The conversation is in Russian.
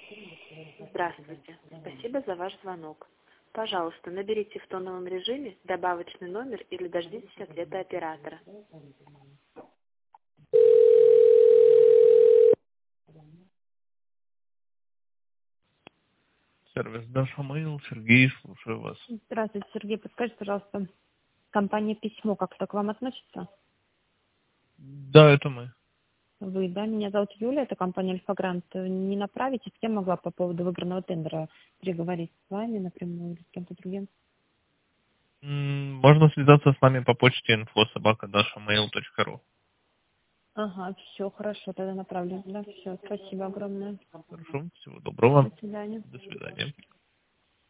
Здравствуйте. Спасибо за ваш звонок. Пожалуйста, наберите в тоновом режиме добавочный номер или дождитесь ответа оператора. Сервис Даша Mail, Сергей, слушаю вас. Здравствуйте, Сергей. Подскажите, пожалуйста, компания «Письмо» как-то к вам относится? Да, это мы. Вы, да? Меня зовут Юля, это компания «Альфа-Грант». Не направите, с кем могла по поводу выигранного тендера переговорить? С вами напрямую или с кем-то другим? Можно связаться с нами по почте info@dashamаil.ru. Ага, все, хорошо, тогда направлю. Да, все, спасибо огромное. Хорошо, всего доброго. До свидания. До свидания.